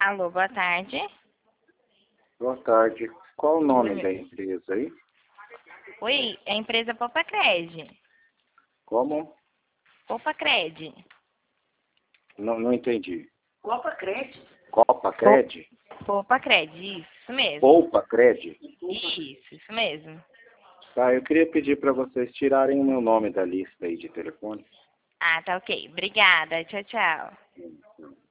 Alô, boa tarde. Boa tarde. Qual o nome da empresa aí? Oi, é a empresa Popacred. Como? Popacred. Não entendi. Copacred. Copacred? Popacred, isso mesmo. Poupacred? Isso mesmo. Tá, eu queria pedir para vocês tirarem o meu nome da lista aí de telefone. Ah, tá ok. Obrigada. Tchau, tchau.